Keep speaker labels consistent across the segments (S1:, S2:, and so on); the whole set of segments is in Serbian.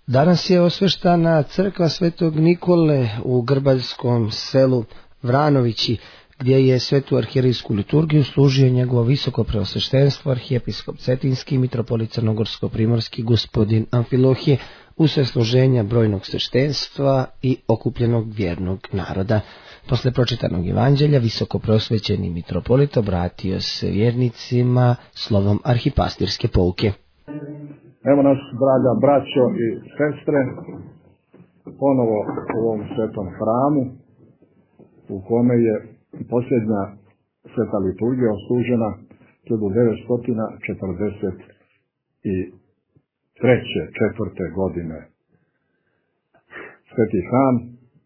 S1: Danas je osveštana crkva Svetog Nikole u grbaljskom selu Vranovići, gdje je svetu arhijerejsku liturgiju služio njegovo visoko preosveštenstvo arhijepiskop Cetinski, mitropolit Crnogorsko-primorski gospodin Amfilohije, usred služenja brojnog sveštenstva i okupljenog vjernog naroda. Posle pročitanog evanđelja visoko preosvećeni mitropolit obratio se vjernicima slovom arhipastirske pouke.
S2: Evo nas, draga braćo i sestre, ponovo u ovom svetom hramu, u kome je posljednja sveta liturgija oslužena 1943. godine. Sveti hram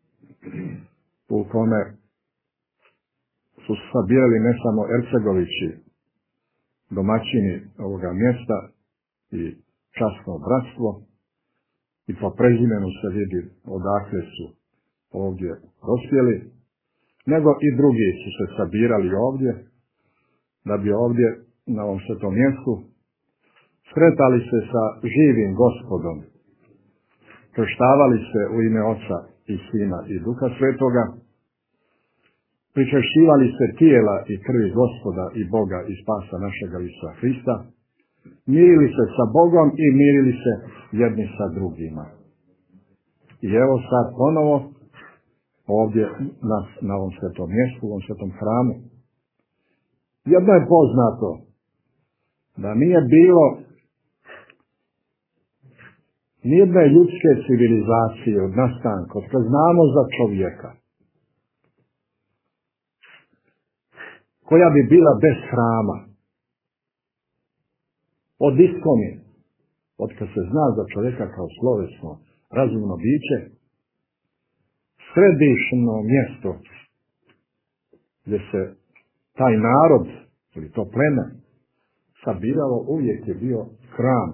S2: u kome su sabirali ne samo Ercegovići, domaćini ovoga mjesta i časno bratstvo, i po prezimenu se vidi odakle su ovdje dospjeli, nego i drugi su se sabirali ovdje, da bi ovdje na ovom svetom mjestu sretali se sa živim Gospodom, krštavali se u ime Oca i Sina i Duha Svetoga, pričešćivali se tijela i krvi Gospoda i Boga i spasa našega Isusa Hrista, mirili se sa Bogom i mirili se jedni sa drugima. I evo sad ponovo ovdje na ovom svetom mjestu, u ovom svetom hramu. Jedno je poznato, da nije bilo nijedne ljudske civilizacije od nastanka, od kad znamo za čovjeka, koja bi bila bez hrama. Od iskoni, od kad se zna za čovjeka kao slovesno, razumno biće, središno mjesto gdje se taj narod, ili to pleme, sabiralo, uvijek je bio hram.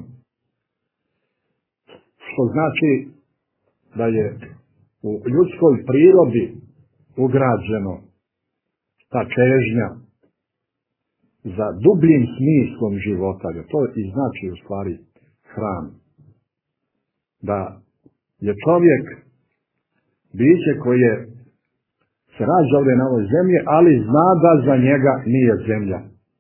S2: Što znači da je u ljudskoj prirodi ugrađeno ta čežnja za dubljim smislom života, jer to i znači u stvari hram. Da je čovjek biće koje se rađa ovdje na ovoj zemlji, ali zna da za njega nije zemlja.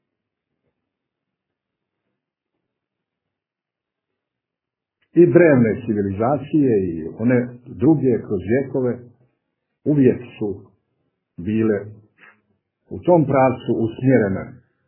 S2: I drevne civilizacije i one druge kroz vjekove uvijek su bile u tom pravcu usmjerene.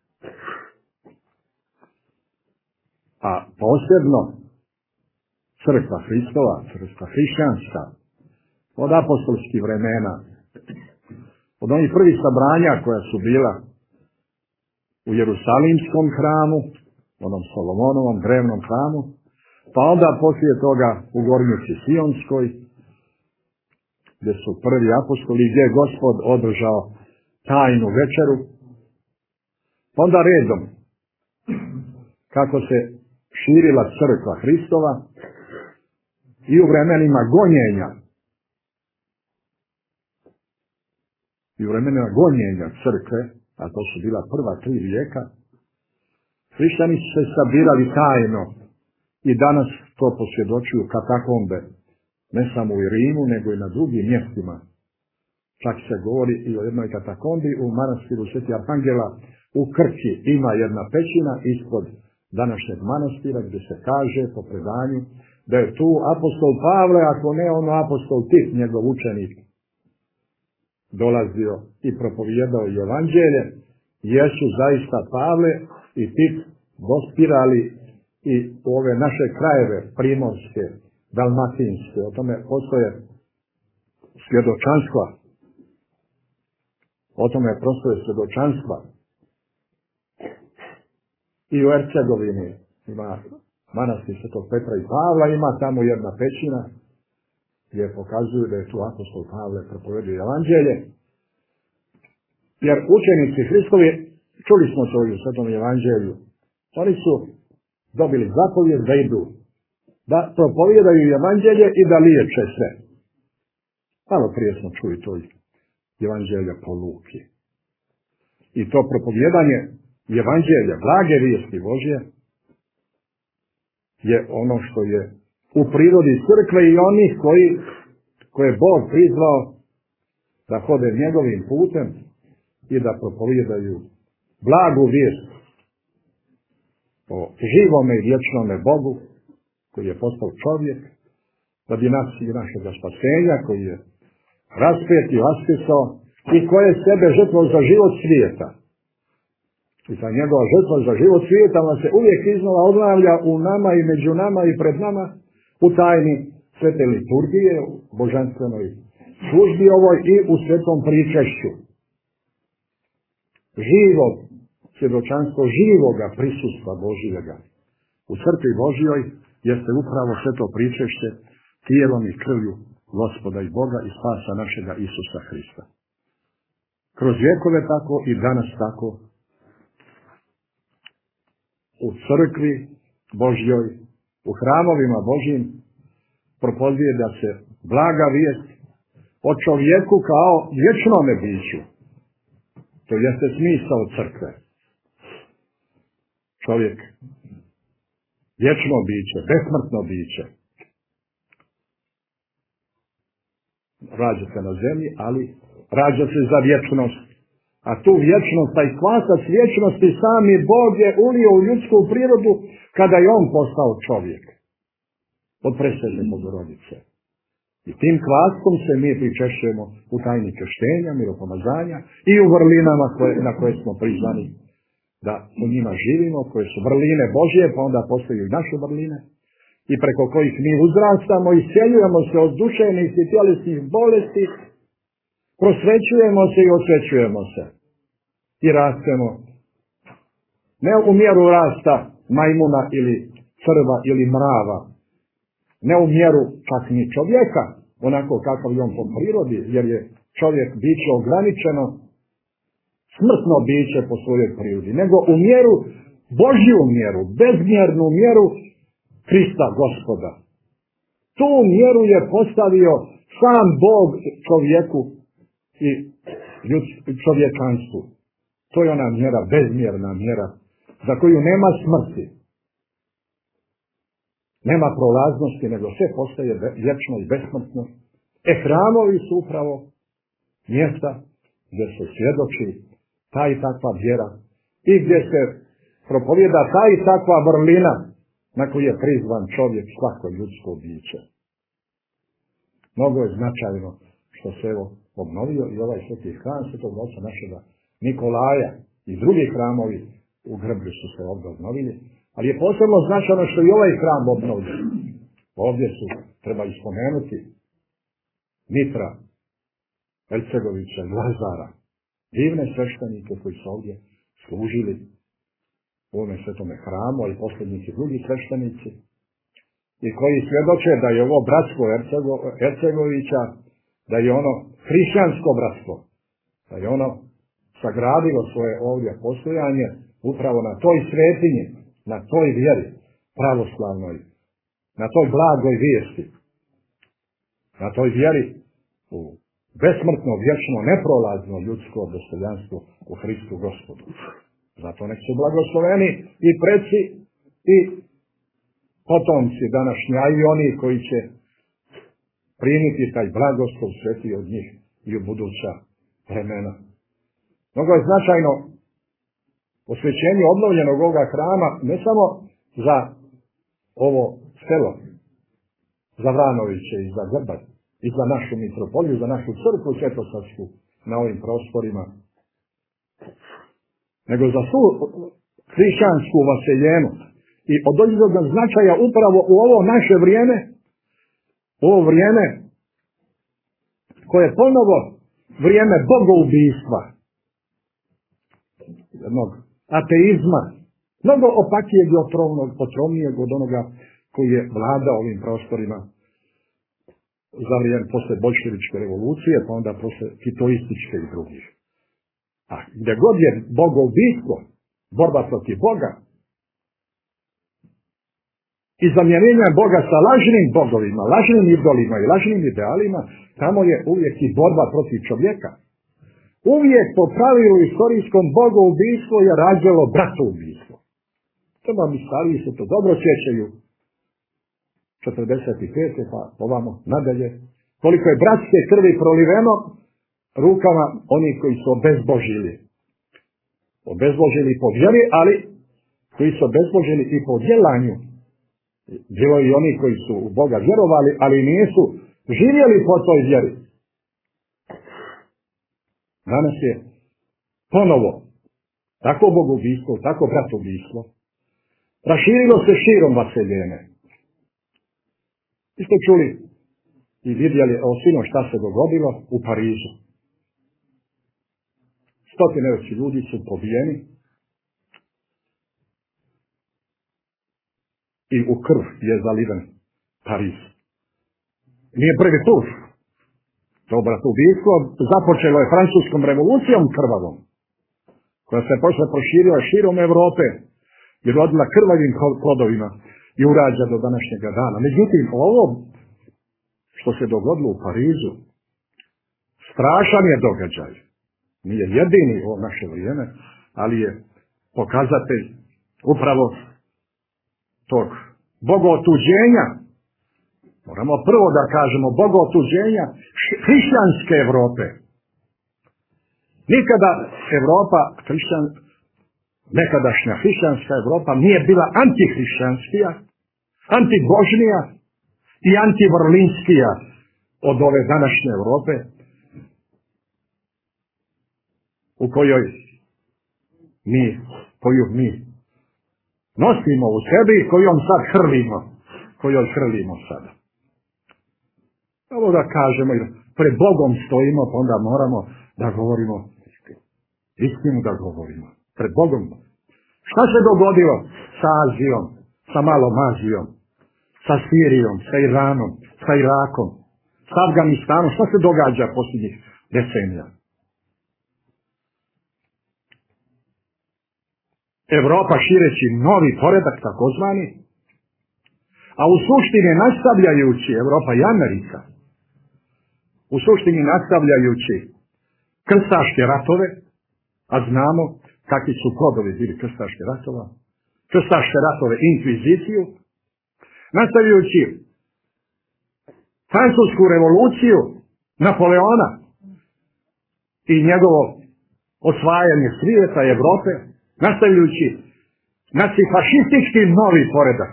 S2: A posebno crkva Hristova, crkva hrišćanska, od apostolskih vremena, od onih prvih sabranja koja su bila u Jerusalimskom hramu, onom Solomonovom drevnom hramu, pa onda poslije toga u Gornjici Sionskoj, gdje su prvi apostoli, gdje je Gospod održao tajnu večeru, pa onda redom, kako se širila crkva Hristova i u vremenima gonjenja, crkve, a to su bila prva 3 vijeka, hrišćani su se sabirali tajno i danas to posvjedočuju katakombe, ne samo u Rimu, nego i na drugim mjestima. Čak se govori i o jednoj katakombi u manastiru Sveti Arhangela u Krki. Ima jedna pećina ispod današnjeg manastira gdje se kaže po predanju da je tu apostol Pavle, ako ne ono apostol Tit, njegov učenik, dolazio i propovijedao evanđelje, jesu zaista Pavle i Tit dospirali i u ove naše krajeve, primorske, dalmatinske, o tome postoje svjedočanstva. I u Ercegovini ima manastir Svetog Petra i Pavla, ima tamo jedna pećina gdje pokazuju da je tu apostol Pavle propovedio evanđelje. Jer učenici Hristovi, čuli smo to u Svetom evanđelju, oni su dobili zapovijed da idu, da propovijedaju evanđelje i da liječe sve. Malo prije smo čuli to evanđelja po Luki. I to propovijedanje evanđelja, blage vijesti Božje, je ono što je u prirodi crkve i onih koje Bog prizvao da hode njegovim putem i da propovijedaju blagu vijest o živome i vječnome Bogu koji je postao čovjek radi nas i našega spasenja, koji je raspet i vaskrsao i koji je sebe žrtvovao za život svijeta. I ta njegova žrtva za život svijeta ona se uvijek iznova obnavlja u nama i među nama i pred nama u tajni svete liturgije, u božanstvenoj službi ovoj i u svetom pričešću. Živo svjedočanstvo živoga prisustva Božjega u crkvi Božjoj jeste upravo sveto pričešće tijelom i krvlju Gospoda i Boga i spasa našega Isusa Hrista. Kroz vjekove tako i danas tako u crkvi Božjoj, u hramovima Božjim propovijeda se blaga vijest o čovjeku kao vječnome biću. To jeste smisao crkve. Čovjek, vječno biće, besmrtno biće. Rađa se na zemlji, ali rađa se za vječnost. A tu vječnost, taj kvasac vječnosti sami Bog je ulio u ljudsku prirodu kada je on postao čovjek. Od presvete Bogorodice. I tim kvaskom se mi pričešćujemo u tajni krštenja, miropomazanja i u vrlinama na koje smo prizvani da u njima živimo, koje su vrline Božje, pa onda postaju i naše vrline, i preko kojih mi uzrastamo i isceljujemo se od duševnih i tjelesnih bolesti, prosvećujemo se i osvećujemo se. I rastemo. Ne u mjeru rasta majmuna ili crva ili mrava, ne u mjeru čak ni čovjeka, onako kakav je on po prirodi, jer je čovjek biće ograničeno, smrtno biće po svojoj prirodi, nego u mjeru, Božju mjeru, bezmjernu mjeru Krista Gospoda. Tu mjeru je postavio sam Bog čovjeku i čovječanstvu. To je ona mjera, bezmjerna mjera, za koju nema smrti. Nema prolaznosti, nego sve postaje vječno i besmrtno. Hramovi su upravo mjesta gdje se svjedoči ta i takva vjera i gdje se propovijeda ta i takva vrlina na koju je prizvan čovjek, svako ljudsko biće. Mnogo je značajno što se evo obnovio i ovaj sveti hram svetog oca našega Nikolaja i drugi hramovi u Grblju su se ovdje obnovili, ali je posebno značajno što i ovaj hram obnovljen. Ovdje su, treba ispomenuti, Mitra, Ercegovića i Lazara, divne sveštenike koji su ovdje služili u ovome svetome hramu, ali posljednici drugi sveštenici, i koji svjedoče da je ovo bratstvo Ercegovića, da je ono hrišćansko bratstvo, da je ono sagradilo svoje ovdje postojanje upravo na toj svetinji, na toj vjeri pravoslavnoj, na toj blagoj vijesti, na toj vjeri u besmrtno, vječno, neprolazno ljudsko dostojanstvo u Hristu Gospodu. Zato nek su blagosloveni i preci i potomci današnji, a i oni koji će primiti taj blagoslov sveti od njih i u buduća vremena. Mnogo je značajno posvećenje obnovljenog ovoga hrama ne samo za ovo selo, za Vranoviće i za Grbad, i za našu mitropoliju, za našu crkvu Svetosarsku na ovim prostorima, nego za svu hrišćansku vaseljenu. I od određenog značaja upravo u ovo naše vrijeme, u ovo vrijeme koje je ponovo vrijeme bogoubijstva, jednog ateizma, mnogo opakijeg i otrovnijeg od onoga koji je vladao ovim prostorima za vrijeme posle boljševičke revolucije, pa onda posle titoističke i drugih. A gdje god je bogoubijstvo, borba protiv Boga i zamjenjenja Boga sa lažnim bogovima, lažnim idolima i lažnim idealima, tamo je uvijek i borba protiv čovjeka. Uvijek po pravilu istorijskom bogoubijstvo je rađalo bratoubijstvo. Treba mi stariji se to dobro sjećaju. 45. pa ovamo nadalje, koliko je bratske krvi proliveno rukama onih koji su obezbožili. Obezbožili po vjeri, ali koji su obezbožili i po djelanju. Bilo i oni koji su u Boga vjerovali, ali nisu živjeli po toj vjeri. Danas je ponovo tako bogobijstvo, tako bratobijstvo raširilo se širom vaseljene. Vi ste čuli i vidjeli o sino šta se dogodilo u Parizu. Stotine ljudi su pobijeni i u krv je zaliven Pariz. Nije prvi put. To bratobijstvo započelo je francuskom revolucijom krvavom, koja se posle proširila širom Evrope i rodila krvavim plodovima i urađa do današnjega dana. Međutim, ovo što se dogodilo u Parizu, strašan je događaj. Nije jedini u naše vrijeme, ali je pokazatelj upravo tog bogootuđenja. Moramo prvo da kažemo bogootuđenja hrišćanske Evrope. Nikada Evropa, nekadašnja hrišćanska Evropa nije bila antihrišćanskija, antibožnija i antivrlinskija od ove današnje Evrope, u koju mi nosimo u sebi i kojom sad hrlimo sada. Ovo da kažemo, pred Bogom stojimo, pa onda moramo da govorimo istinu, da govorimo. Pred Bogom. Šta se dogodilo sa Azijom, sa Malom Azijom, sa Sirijom, sa Iranom, sa Irakom, sa Afganistanom? Šta se događa posljednjih decenija? Evropa šireći novi poredak, takozvani, a u suštini nastavljajući Evropa i Amerika, u suštini nastavljajući krstaške ratove, a znamo kakvi su plodovi bili krstaške ratove, inkviziciju, nastavljajući francusku revoluciju Napoleona i njegovo osvajanje svijeta i Evrope, nastavljajući nacifašistički novi poredak.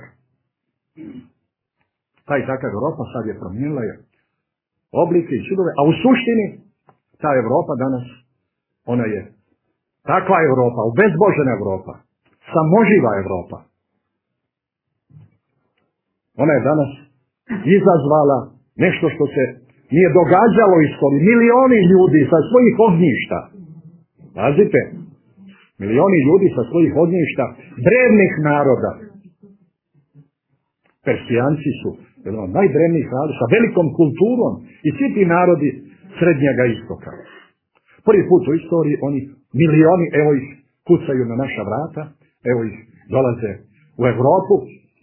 S2: Ta i takva Evropa sad je promijenila oblike i čudove, a u suštini ta Evropa danas, ona je takva Evropa, obezbožena Evropa, samoživa Evropa. Ona je danas izazvala nešto što se nije događalo istoriji. Milioni ljudi sa svojih ognjišta, pazite, milioni ljudi sa svojih ognjišta, drevnih naroda. Persijanci su jedan od najdrevnijih naroda, sa velikom kulturom i svi ti narodi Srednjega istoka. Prvi put u istoriji oni milioni, evo ih kucaju na naša vrata, evo ih dolaze u Evropu.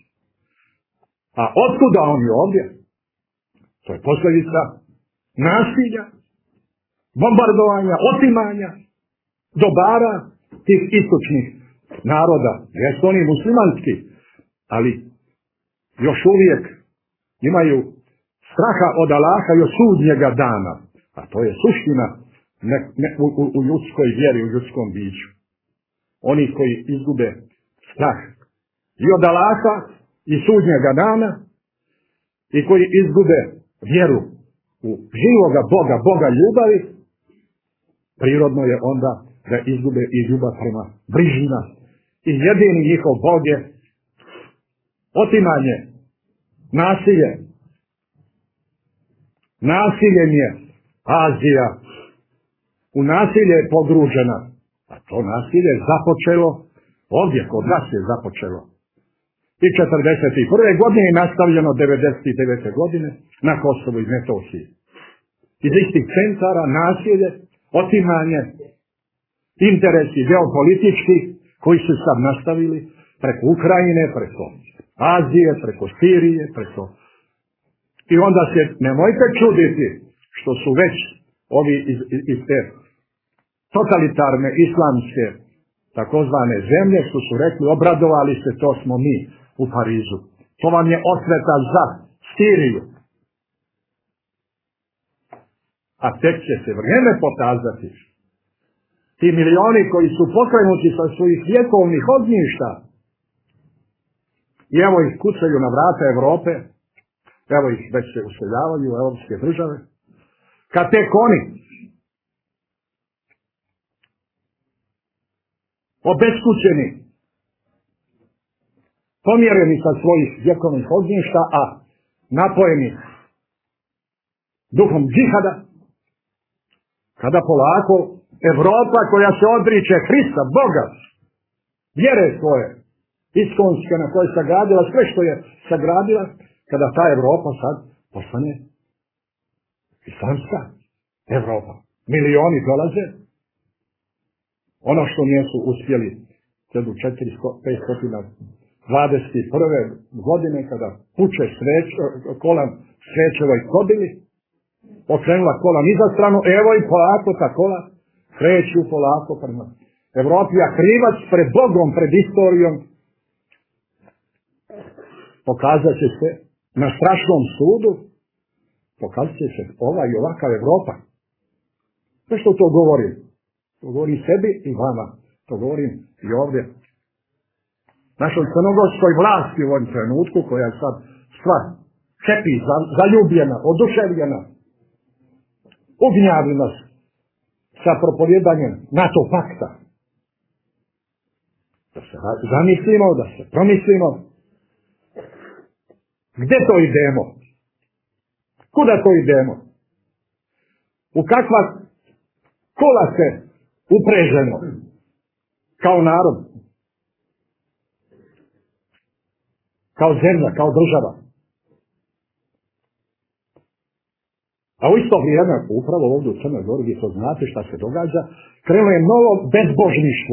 S2: A otkuda oni ovdje? To je posljedica nasilja, bombardovanja, otimanja, dobara tih istočnih naroda. Jesu oni muslimanski, ali još uvijek imaju straha od Allaha i od sudnjega dana. A to je suština u ljudskoj vjeri, u ljudskom biću. Oni koji izgube strah i od Allaha i sudnjega dana i koji izgube vjeru u živoga Boga, Boga ljubavi, prirodno je onda da izgube i ljubav prema bližnjima. I jedini njihov Bog je otimanje, nasilje. Nasiljem je Azija u nasilje je pogružena. A to nasilje je započelo ovdje, kod nas je započelo. I 1941. godine je nastavljeno 1999. godine na Kosovu i Metohiji. Iz istih centara nasilje, otimanje, interesi geopolitički koji su sad nastavili preko Ukrajine, preko Azije, preko Sirije, preko... I onda se nemojte čuditi što su već ovi iz te totalitarne islamske takozvane zemlje što su rekli obradovali se, to smo mi u Parizu. To vam je osveta za Siriju. A tek će se vrijeme pokazati. Ti milioni koji su pokrenuti sa svojih vjekovnih ognjišta, i evo ih kucaju na vrata Evrope, evo ih već se useljavaju u evropske države, kad tek oni obeskućeni, pomjereni sa svojih vjekovnih ognjišta, a napojeni duhom džihada, kada polako Evropa koja se odriče Hrista, Boga, vjere svoje, iskonske na koje je sagradila, sve što je sagradila, kada ta Evropa sad postane islamska Evropa. Milioni dolaze, ono što nisu uspjeli 1421. godine, kada puče kolan svećevoj kobili, okrenula kola niza stranu, evo i polako ta kola kreću polako prema Evropi, a krivac pred Bogom, pred istorijom, pokazat će se na strašnom sudu, pokazat će se ova i ovaka Evropa. Zašto to govorim? To govorim sebi i vama. To govorim i ovdje. Našoj crnogorskoj vlasti u ovom trenutku, koja je sad sva happy, zaljubljena, oduševljena, ugnjavi nas sa propovjedanjem NATO pakta. Da se zamislimo, da se promislimo. Gdje to idemo? Kuda to idemo? U kakva kola se uprežemo kao narod, kao zemlja, kao država? A u isto vrijeme, upravo ovdje u Crnoj Gori, vi to znate šta se događa, krenulo je novo bezbožništvo,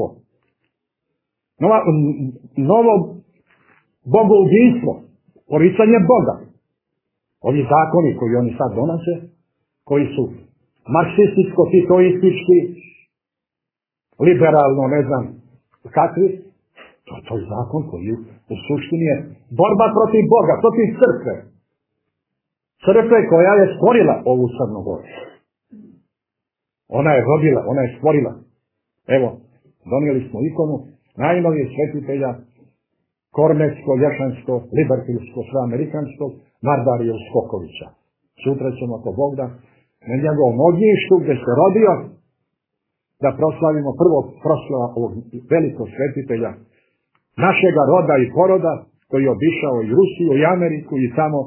S2: novo bogoubijstvo, poricanje Boga. Ovi zakoni koji oni sad donose, koji su marksističko-titoistički, liberalno, ne znam kakvi, to je zakon koji u suštini je borba protiv Boga, protiv crkve. Crkve koja je stvorila ovu Crnu Goru. Ona je rodila, ona je stvorila. Evo, donijeli smo ikonu najnovijeg svetitelja, kornetsko, libertilsko, sveamerikanskog, Mardarija Skokovića. Sutra ćemo to Bog da na njegovom ognjištu gdje se rodio, da proslavimo prvo proslava ovog velikog svetitelja našega roda i poroda, koji je obišao i Rusiju i Ameriku i tamo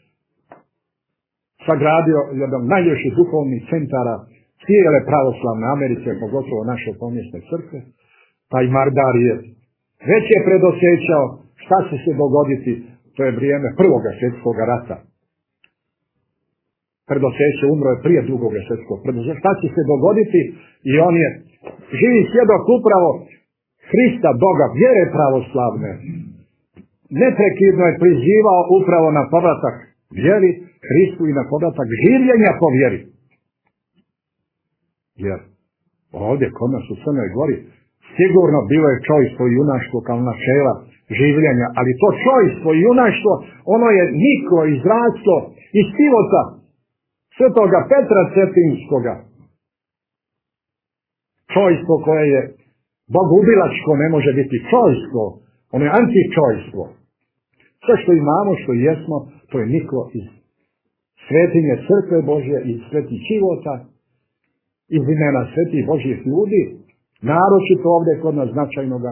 S2: sagradio jedan najljepših duhovnih centara cijele pravoslavne Amerike, pogotovo naše pomjesne crkve. Taj Mardarije već je predosjećao šta će se dogoditi, to je vrijeme Prvoga svjetskog rata. Predosjećao, umro je prije Drugoga svjetskog. Šta će se dogoditi? I on je živi svjedok upravo Hrista, Boga, vjere pravoslavne. Neprekidno je prizivao upravo na povratak vjeri Hristu i na povratak življenja po vjeri. Jer ovdje kod nas u Crnoj Gori sigurno bilo je čojstvo i junaštvo kao načela življenja, ali to čojstvo i junaštvo, ono je niklo, izraslo iz života svetoga Petra Cetinskoga. Čojstvo koje je bogubilačko ne može biti čojstvo, ono je antičojstvo. Sve što imamo, što jesmo, to je niklo iz svetinje crkve Božje, iz svetih života, iz imena svetih Božjih ljudi, naročito ovdje kod nas značajnoga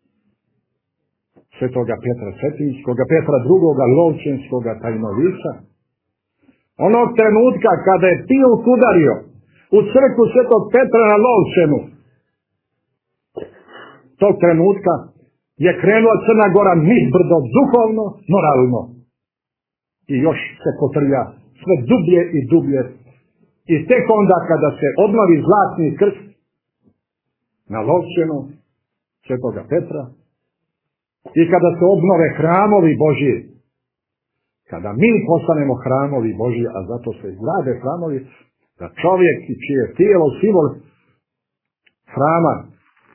S2: svetoga Petra Cetinskoga, Petra drugoga Lovćenskoga tajnovica. Onog trenutka kada je Pijut udario u crkvu svetog Petra na Lovćenu, tog trenutka je krenula Crna Gora nizbrdo duhovno, moralno. I još se kotrlja sve dublje i dublje. I tek onda kada se obnovi zlatni krst na Lovćenu svetoga Petra i kada se obnove hramovi Božji, kada mi postanemo hramovi Božji, a zato se izgrade hramovi, da čovjek i čije tijelo simbol hrama,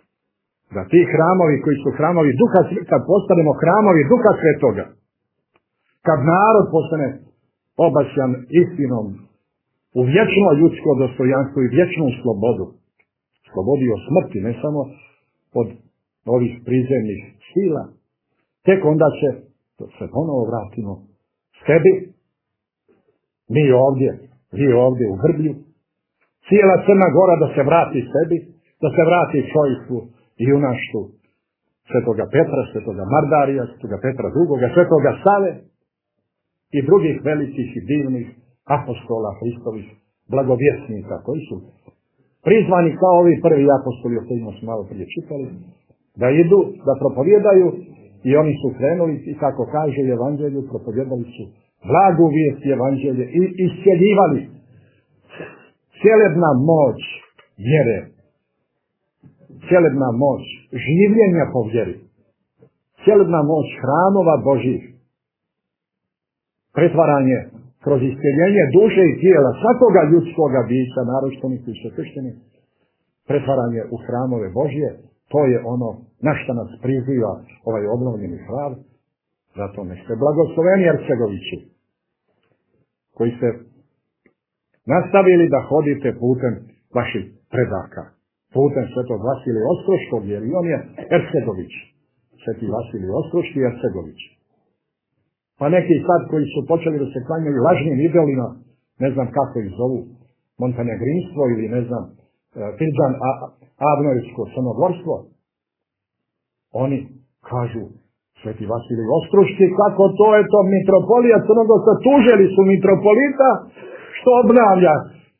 S2: da ti hramovi koji su hramovi Duha, kad postanemo hramovi Duha Svetoga, kad narod postane obasjan istinom u vječno ljudsko dostojanstvo i vječnu slobodu, slobodi od smrti, ne samo od ovih prizemnih sila, tek onda će se ponovo vratimo sebi, mi ovdje u Grblju, cijela Crna Gora da se vrati sebi, da se vrati čovjestvu i junaštvu Svetoga Petra, Svetoga Mardarija, Svetoga Petra II, Svetoga Save i drugih velikih i divnih apostola Hristovih blagovjesnika koji su prizvani kao ovi prvi apostoli o kojima smo malo prije čitali, da idu, da propovijedaju i oni su krenuli i kako kaže Evanđelju, propovijedali su blagu vijest Evanđelje i iscjeljivali. Cjelebna moć vjere, cjelebna moć življenja po vjeri, cjelebna moć hramova Božih, pretvaranje kroz iscjeljenje duše i tijela svakoga ljudskoga bića, naročito onih koji su kršteni, pretvaranje u hramove Božje, to je ono na što nas priziva ovaj obnovljeni hram. Zato ne ste blagosloveni Ercegovići, koji ste nastavili da hodite putem vaših predaka, putem svetog Vasilija Ostroškog, jer i on je Ercegović, sveti Vasilij Ostroški i Ercegović. Pa neki sad koji su počeli da se klanjaju lažnim idolima, ne znam kako ih zovu, montenegrinstvo ili ne znam, Fidžan Avnojevsko crnogorstvo, oni kažu sveti Vasilij Ostroški, kako to je to mitropolija Crnogorska, tužili su mitropolita što obnavlja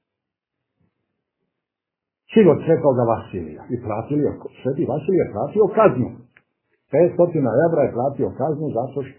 S2: život svetoga Vasilija. I platili, sveti Vasilij je platio kaznu. 500 evra je platio kaznu zato što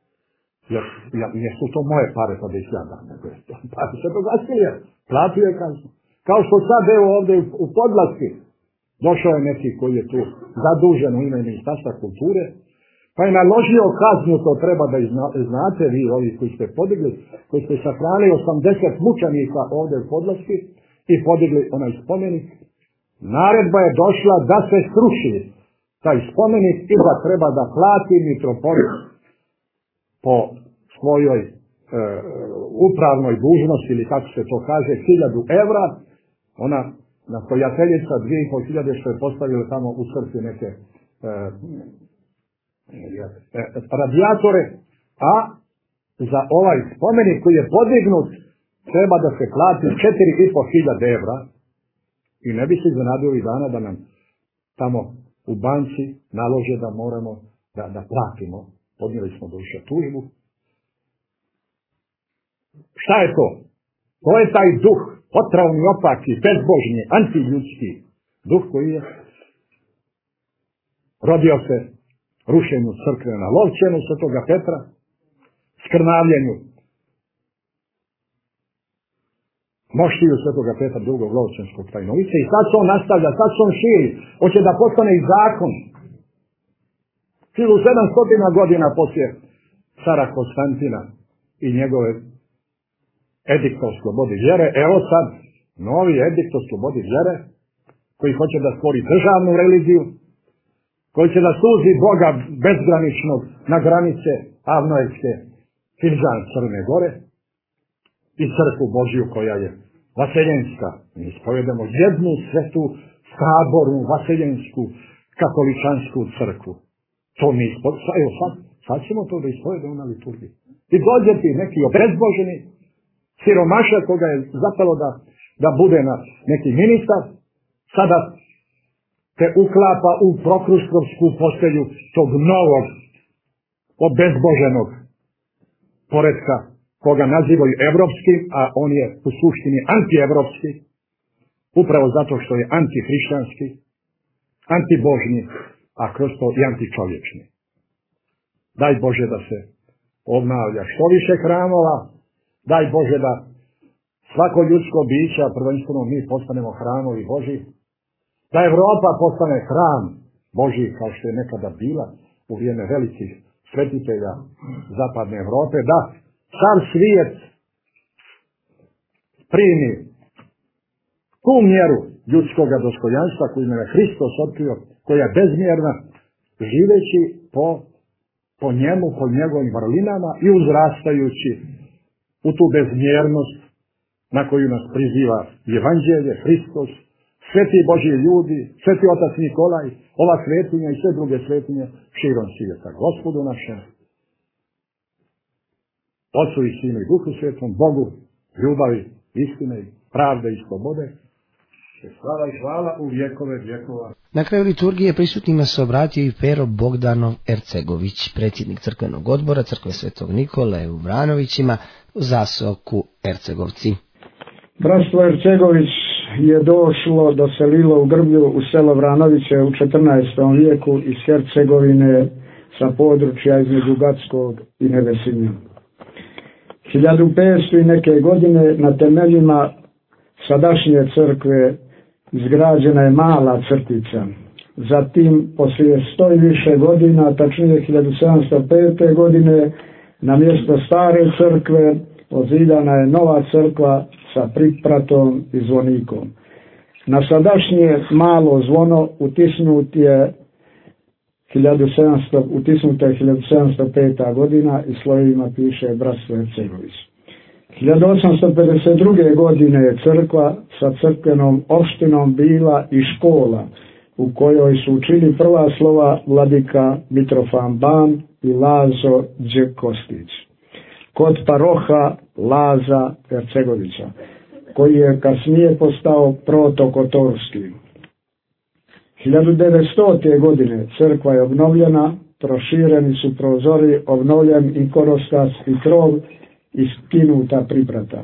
S2: nisu to moje pare pa da ih ja dam, nego je to pare svetog Vasilija. Platio je kaznu. Kao što sad evo ovdje u Podlaski došao je neki koji je tu zadužen u ime Ministarstva kulture, pa je naložio kaznu, to treba da znate vi, ovi koji ste podigli, koji ste sahranili 80 mučenika ovdje u Podlaski i podigli onaj spomenik. Naredba je došla da se sruši taj spomenik i da treba da plati mitropolit po svojoj upravnoj dužnosti, ili kako se to kaže, 1000 evra, ona nastojateljica 2500 što je postavila tamo u crkvi neke radijatore, a za ovaj spomenik koji je podignut treba da se plati 4500 evra i ne bi se iznenadio ovih dana da nam tamo u banci nalože da moramo da platimo. Podnijeli smo duše tužbu. Šta je to? To je taj duh, otravni, opaki, bezbožni, antiljudski duh koji je rodio se rušenju crkve na Lovćenu svetoga Petra, skrnavljenju moštiju svetoga Petra drugog Lovćenskog tajnovice i sad se on nastavlja, sad se on širi, hoće da postane i zakon. 1700 godina poslije cara Konstantina i njegove edikta o slobodi vjere, evo sad novi edikt o slobodi vjere koji hoće da stvori državnu religiju, koji će da suzi Boga bezgraničnog na granice Avnojevske, Fidžan Crne Gore i crkvu Božju koja je vaseljenska. Mi ispovedemo jednu svetu sabornu vaseljensku katoličansku crkvu. To mi evo sad ćemo to da ispovedemo na liturgiji. I dođe ti neki obezboženi siromaša koga je zapalo da bude neki ministar, sada te uklapa u prokrustovsku postelju tog novog obezboženog poretka koga nazivaju evropskim, a on je u suštini antievropski, upravo zato što je antihrišćanski, antibožni, a kroz to i antičovječni. Daj Bože da se obnavlja što više hramova, daj Bože da svako ljudsko biće, a prvenstveno mi postanemo hramovi Božji, da Evropa postane hram Božji kao što je nekada bila u vrijeme velikih svetitelja zapadne Evrope, da sam svijet primi tu mjeru ljudskoga dostojanstva koju nam je Hristos otkrio, koja je bezmjerna, živeći po po njemu, po njegovim vrlinama i uzrastajući u tu bezmjernost na koju nas priziva Evanđelje, Hristos, sveti Božji ljudi, sveti otac Nikolaj, ova svetinja i sve druge svetinje širom svijeta. Gospodu našem, Otcu i Sinu i Duhu Svetom, Bogu, ljubavi, istine, pravde i slobode, slava i hvala u vjekove vjekova.
S1: Na kraju liturgije prisutnima se obratio i Pero Bogdanov Ercegović, predsjednik crkvenog odbora Crkve Svetog Nikole u Vranovićima u zaseoku Ercegovci.
S3: Bratstvo Ercegović je došlo, doselilo u Grblju u selo Vranoviće u 14. vijeku iz Hercegovine sa područja između Gatskog i Nevesinja. 1500 i neke godine na temeljima sadašnje crkve izgrađena je mala crkvica. Zatim, poslije 100 i više godina, tačnije 1705. godine, na mjesto stare crkve pozidana je nova crkva sa pripratom i zvonikom. Na sadašnje malo zvono utisnuta je 1705. godina i slovima piše Bratstvo Ercegović. 1852. godine je crkva sa crkvenom opštinom bila i škola u kojoj su učili prva slova vladika Mitrofan Ban i Lazo Đ. Kostić. Kod paroha Laza Ercegovića, koji je kasnije postao protokotorski. 1900. godine crkva je obnovljena, prošireni su prozori, obnovljen i korostas i krov i skinuta priprata.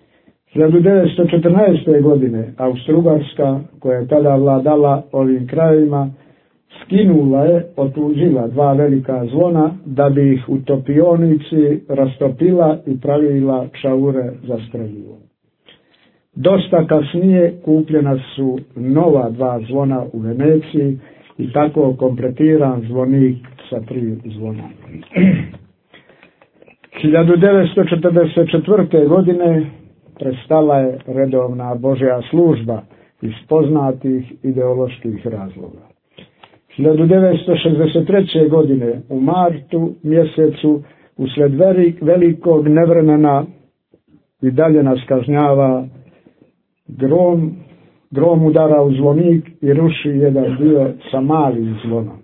S3: 1914. godine Austrougarska, koja je tada vladala ovim krajevima, skinula je, otuđila 2 velika zvona da bi ih u topionici rastopila i pravila čaure za streljivo. Dosta kasnije kupljena su nova 2 zvona u Veneciji i tako kompletiran zvonik sa 3 zvona. 1944. godine prestala je redovna Božja služba iz poznatih ideoloških razloga. 1963. godine u martu mjesecu usred velikog nevremena i dalje nas kažnjava grom udara u zvonik i ruši jedan dio sa malim zvonom.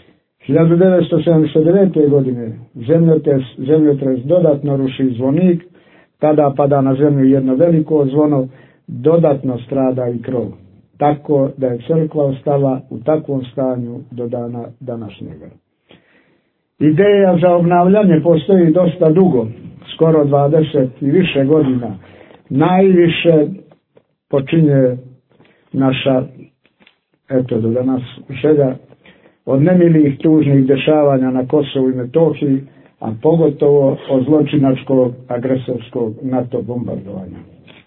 S3: 1979. godine zemljotres dodatno ruši zvonik, tada pada na zemlju jedno veliko zvono, dodatno strada i krov. Tako da je crkva ostala u takvom stanju do dana današnjega. Ideja za obnavljanje postoji dosta dugo, skoro 20 i više godina. Najviše počinje naša, do danas, želja od nemilih tužnih dešavanja na Kosovu i Metohiji, a pogotovo od zločinačkog agresorskog NATO bombardovanja.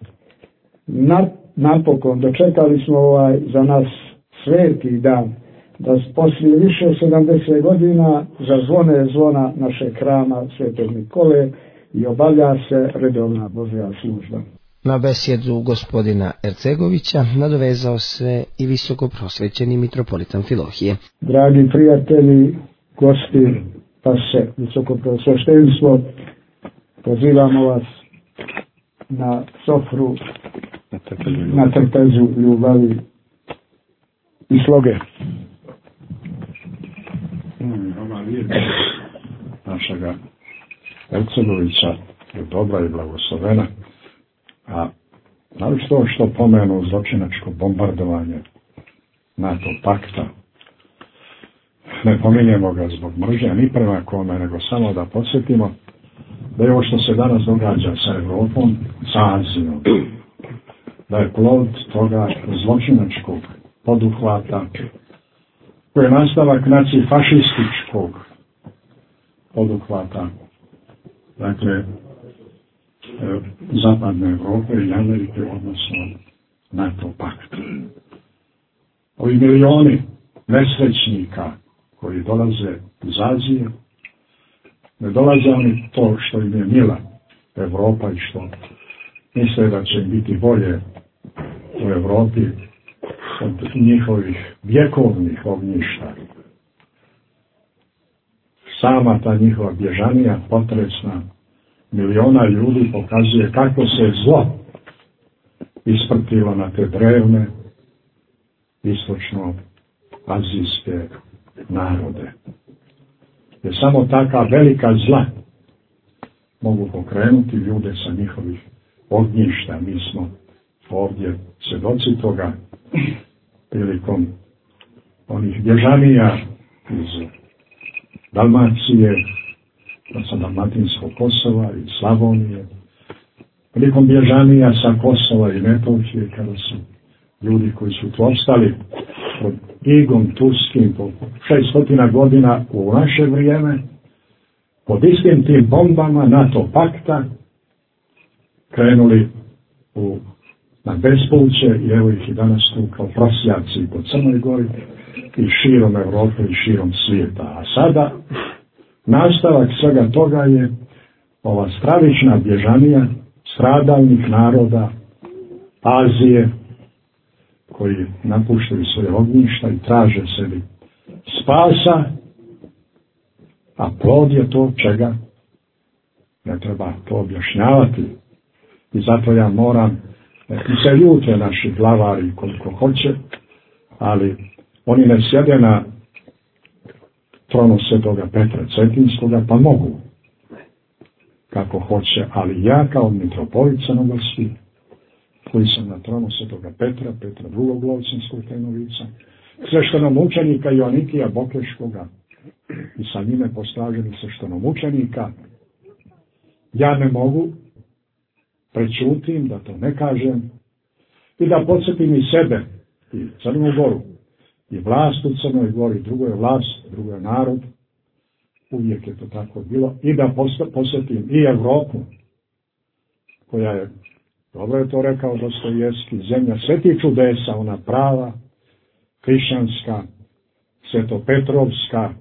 S3: Napokon dočekali smo za nas sveti dan, da poslije više od 70 godina zazvone zvona našeg hrama Svetog Nikole i obavlja se redovna Božja služba.
S1: Na besjedu gospodina Ercegovića nadovezao se i visoko prosvećeni mitropolitan Filohije.
S3: Dragi prijatelji, gosti, pa se visoko prosveštenstvo, pozivamo vas na sofru, na trpezu ljubavi i sloge.
S2: Ova riječ našega Ercegovića je dobra i blagoslovena, a naročito što pomenu zločinačko bombardovanje NATO pakta. Ne pominjemo ga zbog mržnje ni prema kome, nego samo da podsjetimo da je ovo što se danas događa sa Evropom, sa Azijom, da je plod toga zločinačkog poduhvata, koji je nastavak nacifašističkog poduhvata, dakle, zapadne Evrope i Amerike, odnosno NATO pakta. Ovi milioni nesrećnika koji dolaze iz Azije, ne dolaze oni to što im je mila Evropa i što misle da će im biti bolje u Evropi od njihovih vjekovnih ognjišta. sama ta njihova bježanija potresna miliona ljudi pokazuje kako se zlo isprtilo na te drevne istočno-azijske narode. Jer samo taka velika zla mogu pokrenuti ljude sa njihovih ognjišta. Mi smo ovdje svjedoci toga prilikom onih bježanija iz Dalmacije, sa Dalmatinskog Kosova i Slavonije, prilikom bježanija sa Kosova i Metohije, kada su ljudi koji su tu opstali pod igom turskim po 600 godina u naše vrijeme, pod istim tim bombama NATO pakta krenuli na bespuće i evo ih i danas tu kao prosjaci po Crnoj Gori i širom Europe i širom svijeta. A sada nastavak svega toga je ova stravična bježanija stradalnih naroda Azije koji napuštaju svoje ognjišta i traže sebi spasa, a plod je to čega? Ne treba to objašnjavati. I zato ja moram, neki se ljute naši glavari koliko hoće, ali oni ne sjede na tronu Svetoga Petra Cetinskoga, pa mogu kako hoće, ali ja kao mitropolit Crnogorski, koji sam na tronu Svetoga Petra II. Lovćenskog Trenovica, sveštenomučenika Joanikija Bokeškoga i sa njime postavljenih sveštenomučenika, ja ne mogu prečutim, da to ne kažem, i da podsjetim i sebe, i Crnu Goru, i vlast u Crnoj Gori, drugo je vlast, drugo je narod, uvijek je to tako bilo, i da posjetim i Evropu, koja je, dobro je to rekao Dostojevski, zemlja svetih čudesa, ona prava, hrišćanska, svetopetrovska,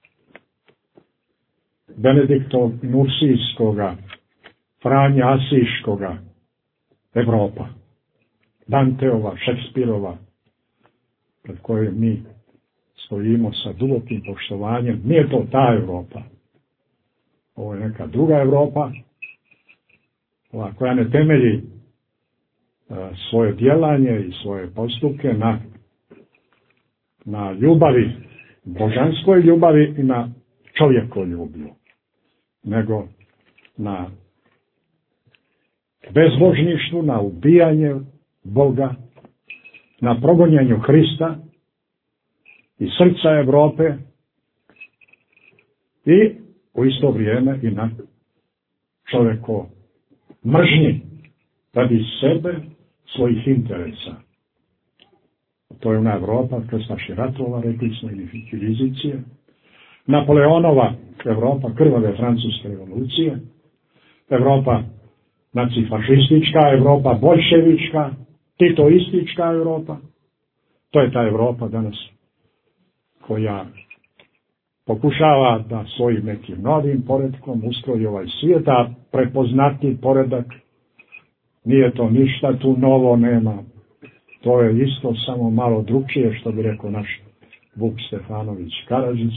S2: Benediktov Nursijskoga, Franja Asiškoga, Evropa, Danteova, Šekspirova, pred kojom mi stojimo sa dubokim poštovanjem. Nije to ta Evropa. Ovo je neka druga Evropa, ova koja ne temelji svoje djelanje i svoje postupke na ljubavi, božanskoj ljubavi i na čovjekoljublju, nego na bezbožništvu, na ubijanje Boga, na progonjanju Hrista i srca Europe i u isto vrijeme i na čovjeko mržnji radi sebe, svojih interesa. To je ona Evropa krstaših ratova, rekli smo, ili inkvizicije, Napoleonova Evropa, krvave francuske revolucije, Evropa nacifašistička, Evropa boljševička, titoistička Evropa. To je ta Evropa danas koja pokušava da svojim nekim novim poretkom ustroji ovaj svijet, a prepoznati poredak nije to ništa, tu novo nema. To je isto samo malo drugčije, što bi rekao naš Vuk Stefanović Karadžić.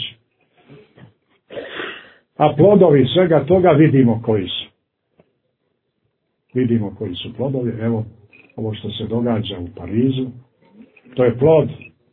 S2: A plodovi svega toga vidimo koji su. Vidimo koji su plodovi. Evo, ovo što se događa u Parizu, to je plod.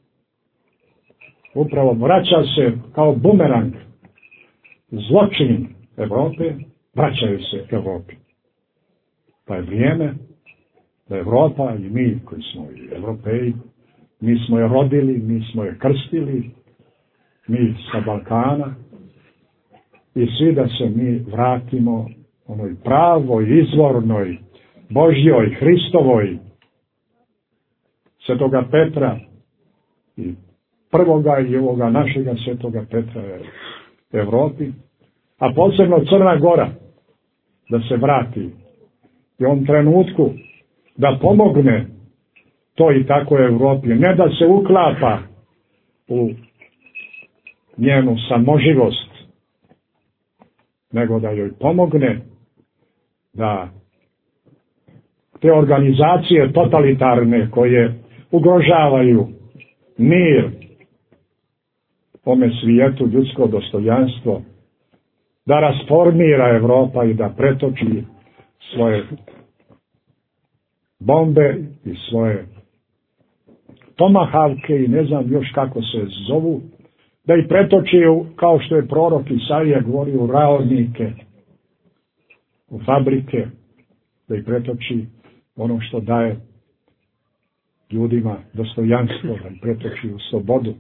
S2: Upravo vraća se kao bumerang. Zločin Evrope vraćaju se Evropi. Pa je vrijeme da Evropa i mi koji smo i Evropeji, mi smo je rodili, mi smo je krstili, mi sa Balkana, i svi da se mi vratimo onoj pravoj, izvornoj, Božjoj, Hristovoj, Svetoga Petra i prvoga i ovoga našega Svetoga Petra Evropi, a posebno Crna Gora da se vrati i ovom trenutku da pomogne to i tako Evropi, ne da se uklapa u njenu samoživost, nego da joj pomogne da te organizacije totalitarne koje ugrožavaju mir ome svijetu, ljudsko dostojanstvo, da rasformira Evropa i da pretoči svoje bombe i svoje tomahavke i ne znam još kako se zovu, da ih pretoči, kao što je prorok Isaija govorio, u raornike, u fabrike, da ih pretoči ono što daje ljudima dostojanstvo, da ih pretoči u slobodu.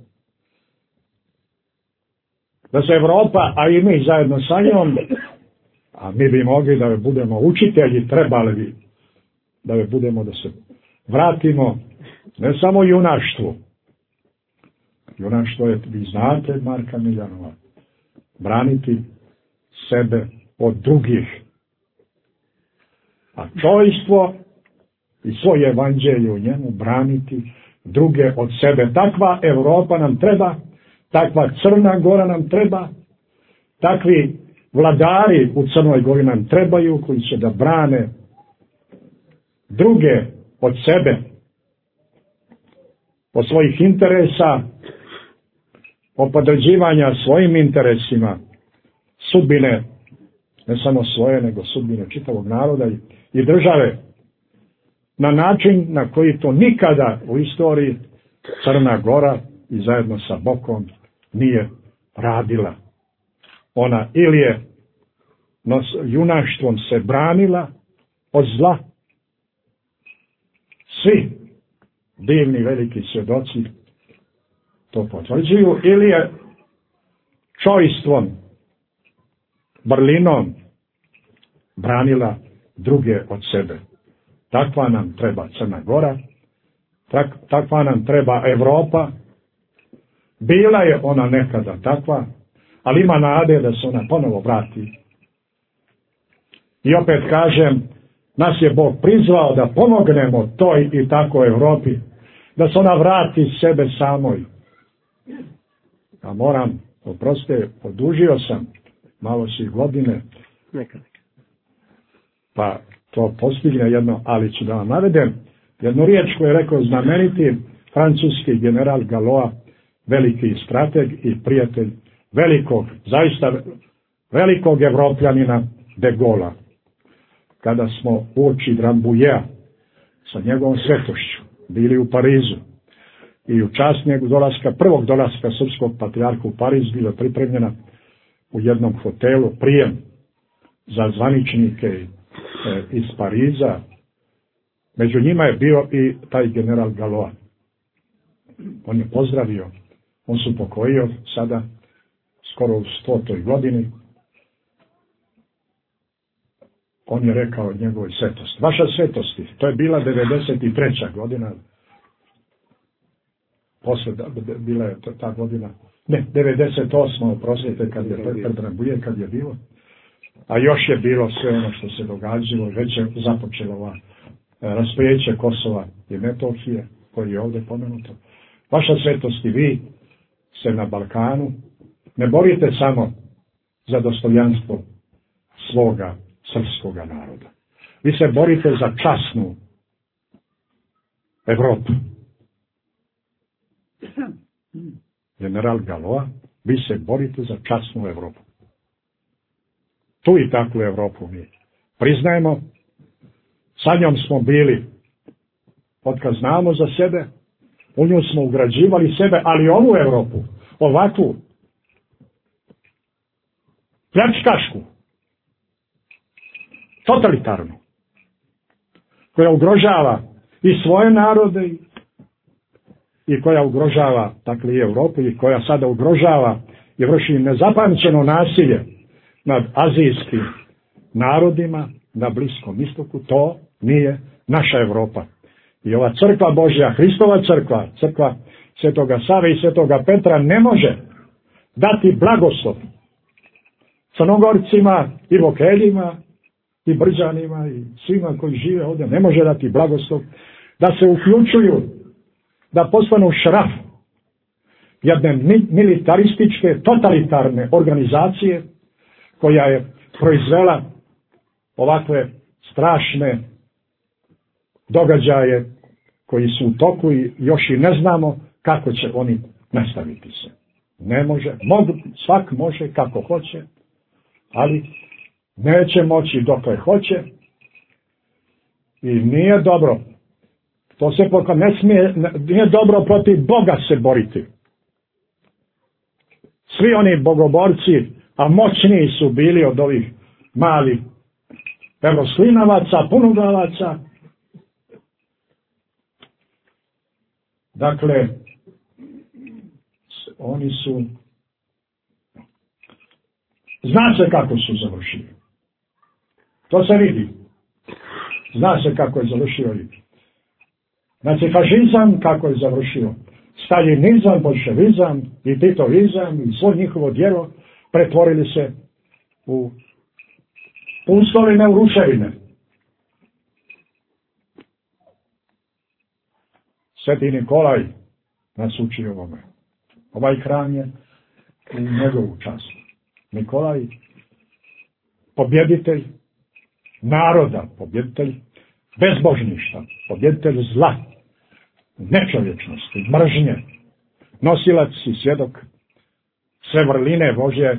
S2: Da se Evropa, a i mi zajedno sa njom, a mi bi mogli da budemo učitelji, trebali bi da budemo, da se vratimo ne samo junaštvu. Junaštvo je, vi znate, Marka Miljanova, braniti sebe od drugih. A čojstvo i svoje evanđelje u njemu braniti druge od sebe. Takva Evropa nam treba, takva Crna Gora nam treba, takvi vladari u Crnoj Gori nam trebaju, koji će da brane druge od sebe, od svojih interesa, od podređivanja svojim interesima, sudbine, ne samo svoje, nego sudbine čitavog naroda i države, na način na koji to nikada u istoriji Crna Gora i zajedno sa Bokom nije radila. Ona ili je junaštvom se branila od zla. Svi divni veliki svjedoci to potvrđuju, ili je čojstvom, brlinom branila druge od sebe. Takva nam treba Crna Gora, takva nam treba Evropa. Bila je ona nekada takva, ali ima nade da se ona ponovo vrati. I opet kažem, nas je Bog prizvao da pomognemo toj i tako Evropi, da se ona vrati sebe samoj. A moram, oprostite, odužio sam malo si godine, pa to postigne jedno, ali ću da vam navedem jednu riječ koju je rekao znameniti francuski general Galois, veliki strateg i prijatelj velikog, zaista velikog Evropljanina de Gaulle'a. Kada smo uoči Rambouilleta sa njegovom svetošću bili u Parizu i u čast njegovog dolaska, prvog dolaska srpskog patrijarha u Pariz, bila pripremljena u jednom hotelu prijem za zvaničnike iz Pariza. Među njima je bio i taj general Galois. On je pozdravio, on se upokojio sada skoro u 100. godini. On je rekao njegovoj svetosti. Vaša svetosti, to je bila 93. godina. Posle, bila je ta godina, ne, 98. oprostite, kad je pred Rambouillet, kad je bilo. A još je bilo sve ono što se događalo, već je započelo rasprijeće Kosova i Metohije, koji je ovdje pomenuto. Vaša svetosti, vi se na Balkanu ne borite samo za dostojanstvo svoga srpskoga naroda. Vi se borite za časnu Evropu. General Galois, vi se borite za časnu Evropu. Tu i takvu Evropu mi priznajemo. Sa njom smo bili, otkad znamo za sebe, u nju smo ugrađivali sebe, ali ovu Evropu, ovakvu, pljačkašku, totalitarnu, koja ugrožava i svoje narode i koja ugrožava, dakle, i Evropu, i koja sada ugrožava i vrši nezapamćeno nasilje nad azijskim narodima na Bliskom istoku, to nije naša Evropa. I ova crkva Božja, Hristova crkva, crkva Svetoga Save i Svetoga Petra, ne može dati blagoslov Crnogorcima i Vokeljima i Brđanima i svima koji žive ovdje, ne može dati blagoslov da se uključuju, da postanu šraf jedne militarističke, totalitarne organizacije koja je proizvela ovakve strašne događaje koji su u toku i još i ne znamo kako će oni nastaviti se. Ne može, svak može kako hoće,
S3: ali neće moći dokle hoće i nije dobro. To se nije dobro protiv Boga se boriti. Svi oni bogoborci, a moćniji su bili od ovih malih evroslinavaca, punoglavaca. Dakle, oni su, zna se kako su završili. To se vidi. Zna se kako je završio i nacifašizam, kako je završio staljinizam, bolševizam i titovizam i svo njihovo djelo pretvorili se u pustoline, u ruševine. Sveti Nikolaj nas uči ovome. Ovaj hram je u njegovu čast. Nikolaj, pobjeditelj naroda, pobjeditelj bezbožništva, pobjeditelj zla, nečovječnosti, mržnje, nosilac i svjedok sve vrline Božje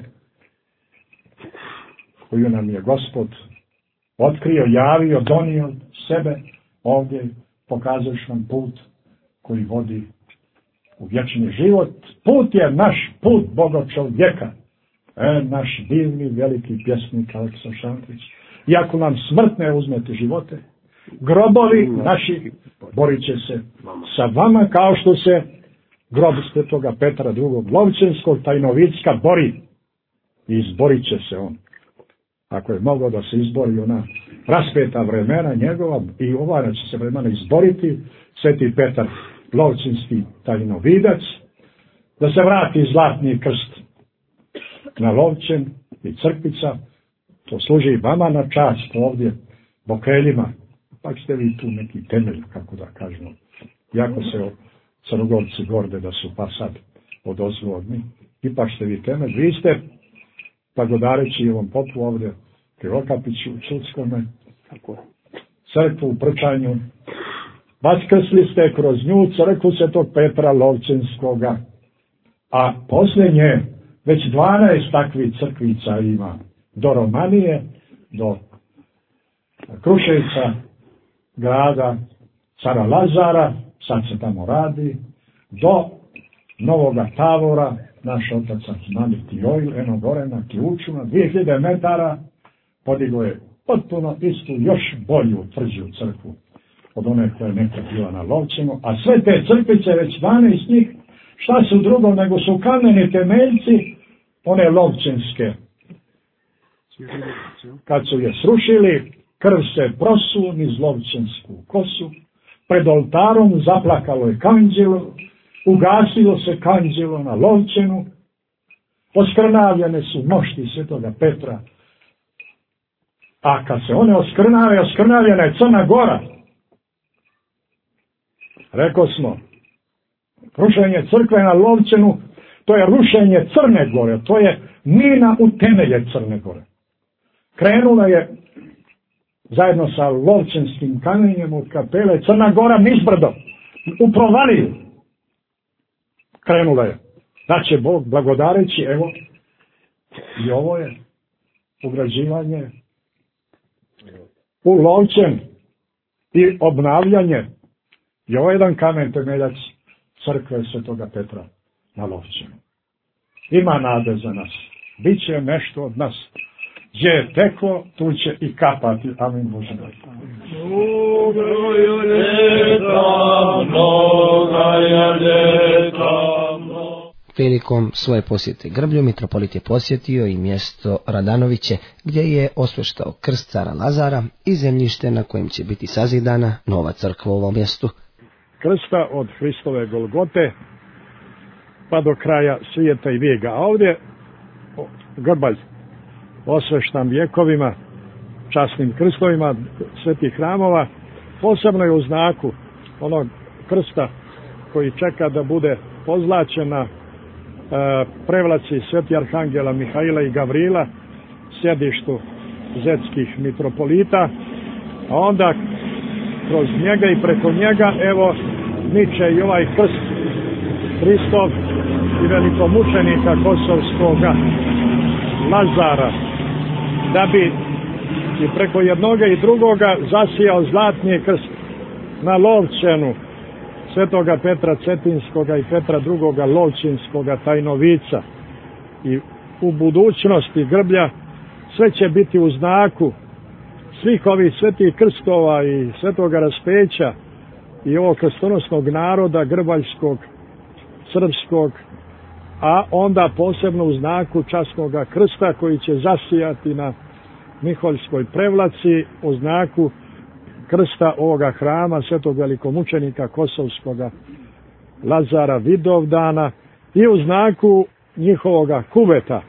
S3: koju nam je Gospod otkrio, javio, donio sebe ovdje, pokazuješ nam put koji vodi u vječni život. Put je naš put Boga čovjeka. Naš divni, veliki pjesnik Aleksa Šantić. Iako nam smrt ne uzmete živote, grobovi naši borit će se sa vama kao što se grob svetoga Petra II. Lovćenskog Tajnovicka bori. I izborit će se on. Ako je mogao da se izbori ona raspeta vremena njegova i ova će se vremena izboriti, sveti Petar Lovćinski Tajnovidac, da se vrati zlatni krst na Lovćen i crkvica, to služi i vama na čast ovdje, bokeljima, pa ćete vi tu neki temelj, kako da kažemo, jako se Crnogorci gorde da su pa sad odozvodni, ipak ste vi temelj, vi ste, blagodareći ovom popu ovdje, Krivokapiću u Čudskome, crkvu u Prčanju, vaskrsli ste kroz nju crkvu svetog Petra Lovćenskoga, a posljednje već 12 takvih crkvica ima, do Romanije, do Kruševca, grada cara Lazara, sad se tamo radi, do Novoga Tavora, naš otac Namir Tijojl, eno gore na Ključu, na 2000 metara, podigao je potpuno istu, još bolju, tvrđu crkvu od one koja je nekad bila na Lovćenu, a sve te crkvice, već 12 njih, šta su drugo nego su kameni temeljci, one lovćenske. Kad su je srušili, krv se prosu niz lovćensku kosu, pred oltarom zaplakalo je kanđelo, ugasilo se kanđelo na Lovćenu, oskrnavljene su mošti svetoga Petra, a kad se one oskrnave, oskrnavljena je Crna Gora. Rekao smo, rušenje crkve na Lovćenu, to je rušenje Crne Gore, to je mina u temelje Crne Gore. Krenula je zajedno sa Lovćenskim kamenjem od kapele Crna Gora nizbrdo, u provaliju. Krenula je. Da će Bog blagodareći, evo, i ovo je ugrađivanje u Lovćen i obnavljanje. I ovo je jedan kamen temeljac crkve svetoga Petra na Lovćenu. Ima nade za nas. Biće nešto od nas. Gdje je teklo, tu će i kapati. Amin Bože.
S1: Prilikom svoje posjete Grblju, mitropolit je posjetio i mjesto Radanoviće, gdje je osveštao krst cara Lazara i zemljište na kojem će biti sazidana nova crkva u ovom mjestu.
S3: Krsta od Hristove Golgote pa do kraja svijeta i vijeka. A ovdje Grbalj osveštan vjekovima, časnim krstovima svetih hramova, posebno je u znaku onog krsta koji čeka da bude pozlačen na prevlaci sveti arhangela Mihaila i Gavrila, sjedištu zetskih mitropolita, a onda kroz njega i preko njega, evo, niče i ovaj krst Hristov i velikomučenika kosovskoga Lazara.
S4: da bi i preko jednoga i drugoga zasijao zlatni krst na Lovćenu Svetoga Petra Cetinskoga i Petra II. Lovćinskoga tajnovica. I u budućnosti grblja sve će biti u znaku svih ovih svetih krstova i svetoga raspeća i ovog krstonosnog naroda grbaljskog, srpskog, a onda posebno u znaku časnoga krsta koji će zasijati na Miholjskoj Prevlaci, u znaku krsta ovoga hrama svetog velikomučenika Kosovskoga Lazara Vidovdana i u znaku njihovoga kubeta,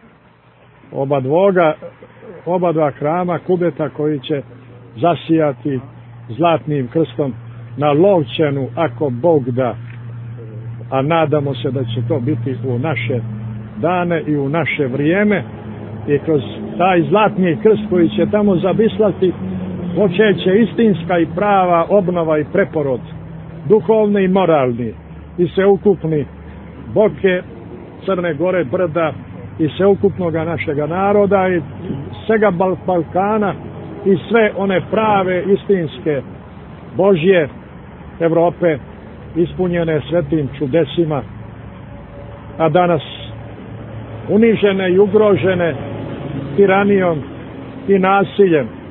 S4: oba dva hrama kubeta koji će zasijati zlatnim krstom na Lovćenu, ako Bog da, a nadamo se da će to biti u naše dane i u naše vrijeme, i kroz taj zlatni krst koji će tamo zabislati počeće istinska i prava obnova i preporod, duhovni i moralni i sveukupni Boke, Crne Gore, Brda i sveukupnoga našega naroda i svega Balkana i sve one prave, istinske, Božje Evrope ispunjene svetim čudesima, a danas unižene i ugrožene tiranijom i nasiljem